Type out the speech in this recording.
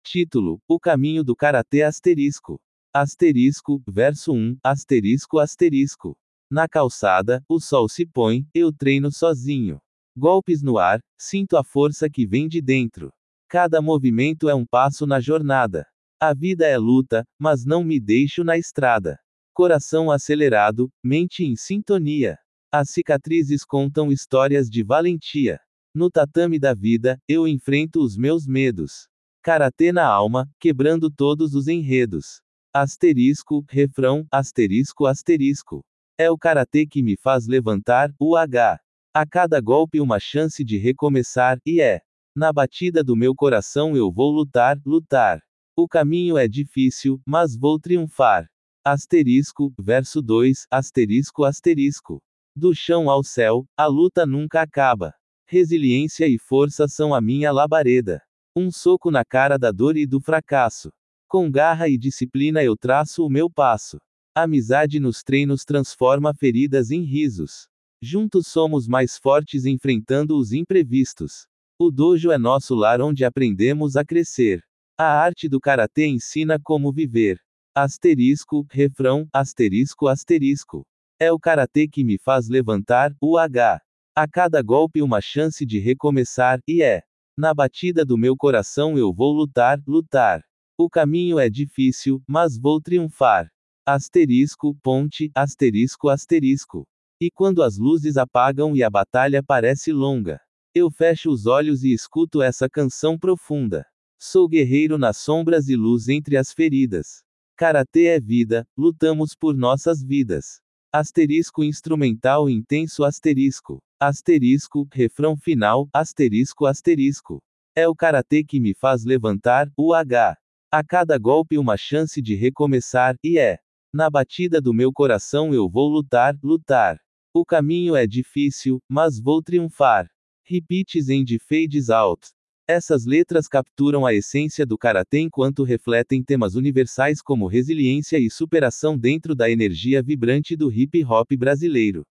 Título: O caminho do karatê asterisco. Asterisco, verso 1, asterisco asterisco. Na calçada, o sol se põe, eu treino sozinho. Golpes no ar, sinto a força que vem de dentro. Cada movimento é um passo na jornada. A vida é luta, mas não me deixo na estrada. Coração acelerado, mente em sintonia. As cicatrizes contam histórias de valentia. No tatame da vida, eu enfrento os meus medos. Karatê na alma, quebrando todos os enredos. Asterisco, refrão, asterisco asterisco. É o karatê que me faz levantar, UH. A cada golpe uma chance de recomeçar, e é. Na batida do meu coração eu vou lutar, lutar. O caminho é difícil, mas vou triunfar. Asterisco, verso 2, asterisco asterisco. Do chão ao céu, a luta nunca acaba. Resiliência e força são a minha labareda. Um soco na cara da dor e do fracasso. Com garra e disciplina eu traço o meu passo. Amizade nos treinos transforma feridas em risos. Juntos somos mais fortes enfrentando os imprevistos. O dojo é nosso lar onde aprendemos a crescer. A arte do karatê ensina como viver. Asterisco, refrão, asterisco asterisco. É o karatê que me faz levantar, UH. A cada golpe uma chance de recomeçar, e é. Na batida do meu coração eu vou lutar, lutar. O caminho é difícil, mas vou triunfar. Asterisco, ponte, asterisco asterisco. E quando as luzes apagam e a batalha parece longa, eu fecho os olhos e escuto essa canção profunda. Sou guerreiro nas sombras e luz entre as feridas. Karatê é vida, lutamos por nossas vidas. Asterisco instrumental intenso asterisco. Asterisco, refrão final, asterisco asterisco. É o karatê que me faz levantar, UH. A cada golpe uma chance de recomeçar, e é. Na batida do meu coração eu vou lutar, lutar. O caminho é difícil, mas vou triunfar. Repeats and fades out. Essas letras capturam a essência do karatê enquanto refletem temas universais como resiliência e superação dentro da energia vibrante do hip hop brasileiro.